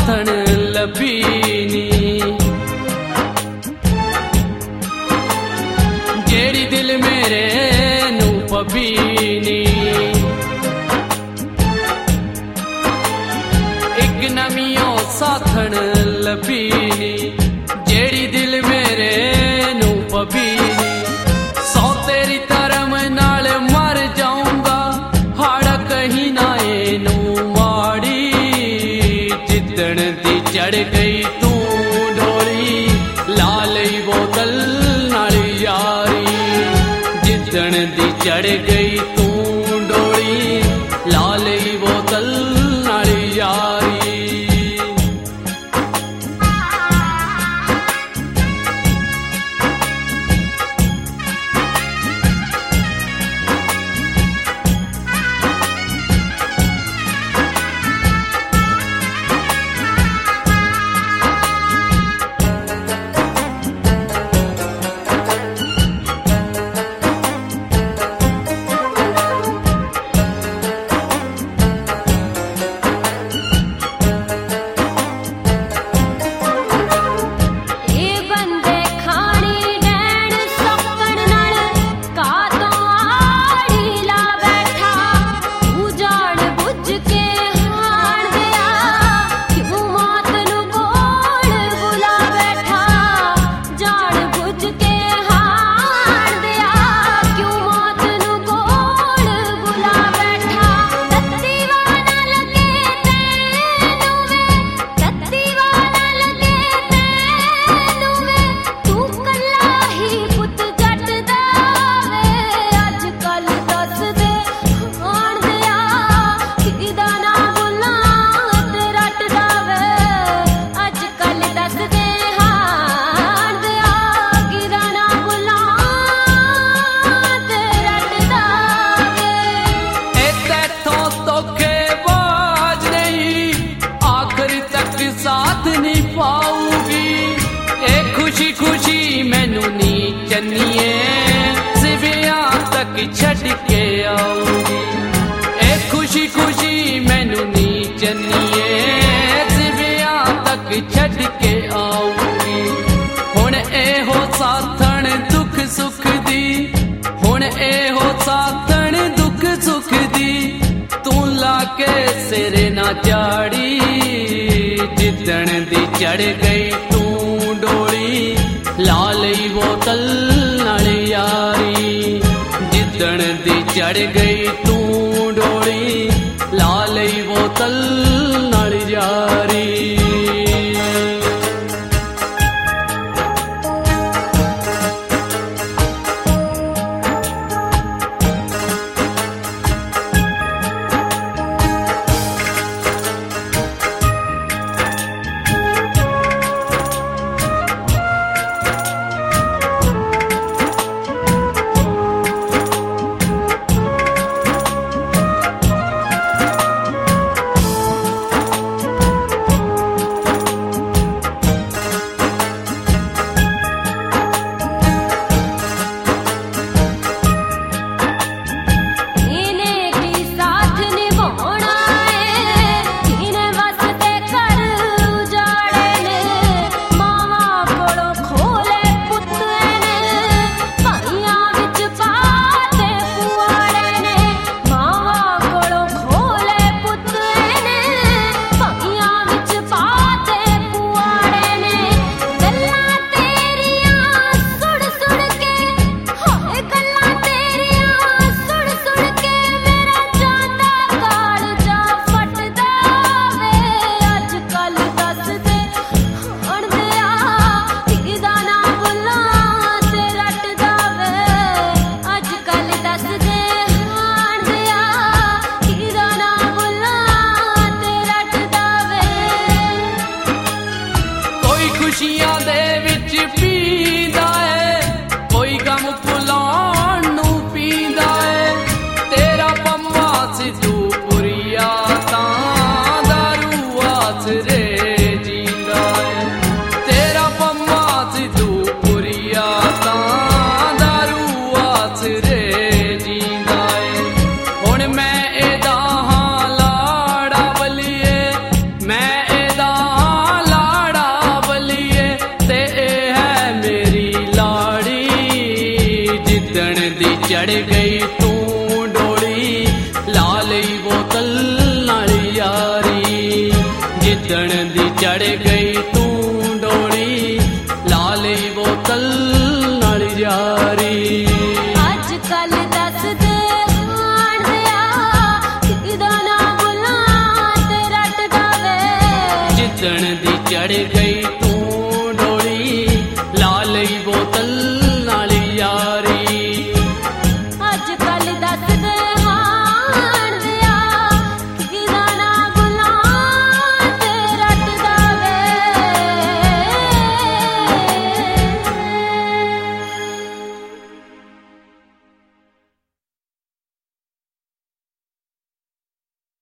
साथन लभीनी, जेड़ी दिल मेरे नू पबीनी। एक नमियों साथन लभीनी, जेड़ी दिल मेरे नू पबीनी। सौ तेरी तरम नाल मर जाऊंगा, हाड़ कहीं ना एनू माड़ी। जिदण दी चढ़ गई तू डोली, ला लई बोतल नाल यारी। जिदण दी चढ़ गई तू डोली, ला लई बोतल नाल यारी। साथ नहीं पाऊगी ए खुशी खुशी मैनू नी चन्निए, सिविया तक छड़ के आऊगी। ए खुशी खुशी मैनू नी चन्निए, सिविया तक छड़ के आऊगी। हुण ए हो साथन दुख सुख दी, हुण ए हो साथन दुख सुख दी। तू लाके सिरे ना चाड़ी, जिदण दी चढ़ गई तू डोली, ला लई बोतल नाल यारी। जिदण दी चढ़ गई तू डोली, ला लई बोतल नाल यारी। खुशियां दे विच पींदा है, कोई गम भुलाण नू पींदा है। तेरा पम्मा सिद्धू पुरिया तां दारू आसरे जींदा है। तेरा पम्मा सिद्धू पुरिया तां दारू आसरे जींदा है। हुण मैं एदा हां लाड़ा बलिए, मैं एदा ਚੜ ਗਈ ਤੂੰ ਡੋਲੀ ਲਾ ਲਈ ਬੋਤਲ ਨਾਲ ਯਾਰੀ ਜਿੱਦਣ ਦੀ ਚੜ ਗਈ ਤੂੰ ਡੋਲੀ ਲਾ ਲਈ ਬੋਤਲ ਨਾਲ ਯਾਰੀ ਅੱਜ ਕੱਲ ਦੱਸਦੇ ਆਣ ਦਿਆ ਕਿਦਾ ਨਾ ਬੁਲਾ ਤੇ ਰੱਟਦਾ ਵੇ ਜਿੱਦਣ ਦੀ ਚੜ ਗਈ ਤੂੰ